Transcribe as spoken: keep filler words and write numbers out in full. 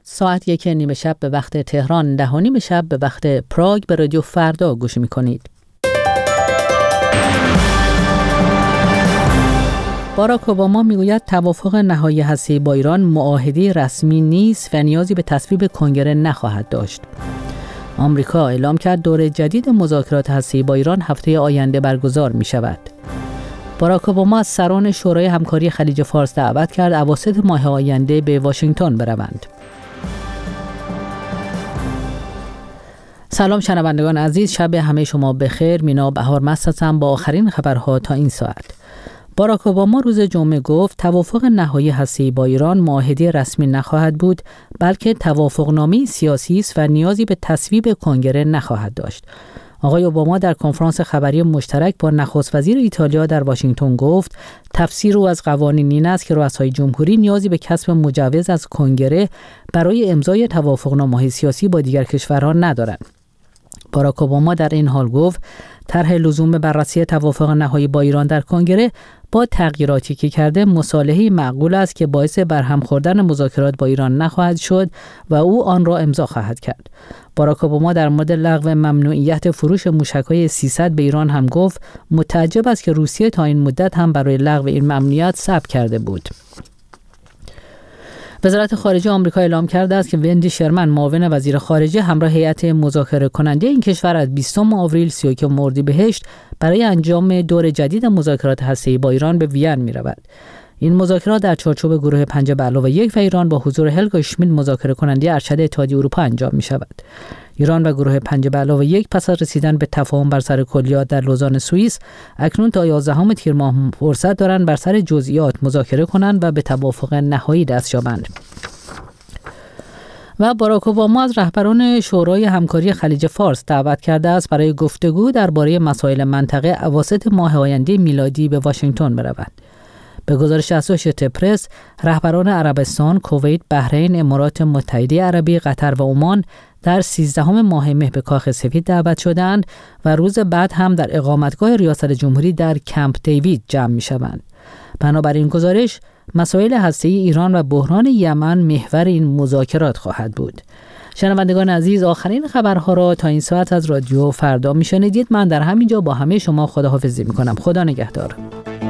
ساعت یک نیمه شب به وقت تهران، ده و نیم شب به وقت پراگ به رادیو فردا گوش می‌کنید. باراک اوباما میگوید توافق نهایی هسته‌ای با ایران معاهده رسمی نیست و نیازی به تصویب کنگره نخواهد داشت. آمریکا اعلام کرد دور جدید مذاکرات هسته‌ای با ایران هفته آینده برگزار می‌شود. باراک اوباما از سران شورای همکاری خلیج فارس دعوت کرد اواسط ماه آینده به واشنگتن بروند. سلام شنوندگان عزیز، شب همه شما بخیر. مینا بهار مست هستم با آخرین خبرها تا این ساعت. باراک اوباما روز جمعه گفت توافق نهایی هسته‌ای با ایران معاهده رسمی نخواهد بود، بلکه توافقنامه سیاسی است و نیازی به تصویب کنگره نخواهد داشت. آقای اوباما در کنفرانس خبری مشترک با نخست وزیر ایتالیا در واشنگتن گفت تفسیر او از قوانین این است که رؤسای جمهوری نیازی به کسب مجوز از کنگره برای امضای توافقنامه‌های سیاسی با دیگر کشورها ندارند. باراک اوباما در این حال گفت طرح لزوم بررسی توافق نهایی با ایران در کنگره با تغییراتی که کرده مصالحه‌ای معقول است که باعث برهم خوردن مذاکرات با ایران نخواهد شد و او آن را امضا خواهد کرد. باراک اوباما در مورد لغو ممنوعیت فروش موشک‌های سیصد به ایران هم گفت متعجب است که روسیه تا این مدت هم برای لغو این ممنوعیت صبر کرده بود. وزارت خارجه آمریکا اعلام کرده است که وندی شرمن معاون وزیر خارجه همراه هیئت مذاکره کننده این کشور از بیستم آوریل سی و یک اردیبهشت برای انجام دور جدید مذاکرات هسته‌ای با ایران به وین می‌رود. این مذاکرات در چارچوب گروه پنج به علاوه یک و ایران با حضور هلگا شمیت مذاکره کننده ارشد اتحادیه اروپا انجام می‌شود. ایران و گروه پنج به علاوه یک پس از رسیدن به تفاهم بر سر کلیات در لوزان سوئیس اکنون تا یازدهم تیر ماه فرصت دارند بر سر جزئیات مذاکره کنند و به توافق نهایی دست یابند. و باراک اوباما از رهبران شورای همکاری خلیج فارس دعوت کرده است برای گفتگو درباره مسائل منطقه اواسط ماه آینده میلادی به واشنگتن بروند. به گزارش اسوشییتد پرس، رهبران عربستان، کویت، بحرین، امارات متحده عربی، قطر و عمان در سیزدهم ماه مه به کاخ سفید دعوت شدند و روز بعد هم در اقامتگاه ریاست جمهوری در کمپ دیوید جمع می‌شوند. بنابراین گزارش مسائل هسته‌ای ایران و بحران یمن محور این مذاکرات خواهد بود. شنوندگان عزیز، آخرین خبرها را تا این ساعت از رادیو فردا میشنیدید. من در همین جا با همه شما خداحافظی می‌کنم. خدا نگهدار.